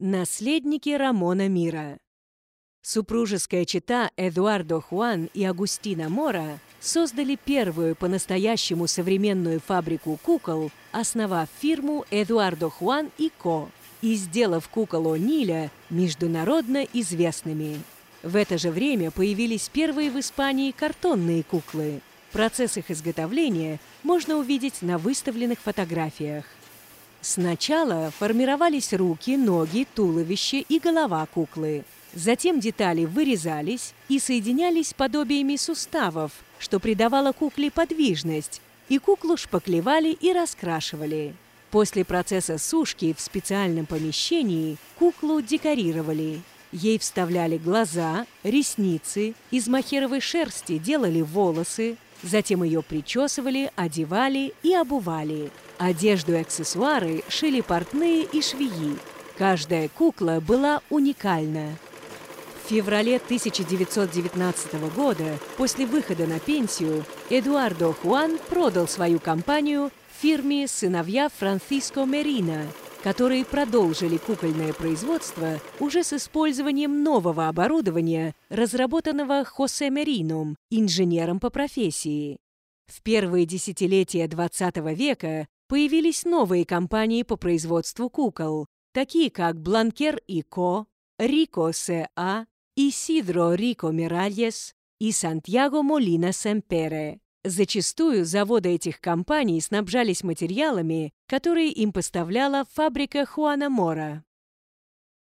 Наследники Рамона Мира. Супружеская чета Эдуардо Хуан и Агустина Мора создали первую по-настоящему современную фабрику кукол, основав фирму Эдуардо Хуан и Ко и сделав кукол О'Ниля международно известными. В это же время появились первые в Испании картонные куклы. Процесс их изготовления можно увидеть на выставленных фотографиях. Сначала формировались руки, ноги, туловище и голова куклы. Затем детали вырезались и соединялись подобиями суставов, что придавало кукле подвижность, и куклу шпаклевали и раскрашивали. После процесса сушки в специальном помещении куклу декорировали. Ей вставляли глаза, ресницы, из мохеровой шерсти делали волосы, затем ее причесывали, одевали и обували. Одежду и аксессуары шили портные и швеи. Каждая кукла была уникальна. В феврале 1919 года, после выхода на пенсию, Эдуардо Хуан продал свою компанию фирме «Сыновья Франсиско Мерино», которые продолжили кукольное производство уже с использованием нового оборудования, разработанного Хосе Мерином, инженером по профессии. В первые десятилетия XX века появились новые компании по производству кукол, такие как Бланкер и Ко, Рико С.А., Исидро Рико Миральес и Сантьяго Молина Семпере. Зачастую заводы этих компаний снабжались материалами, которые им поставляла фабрика Хуана Мора.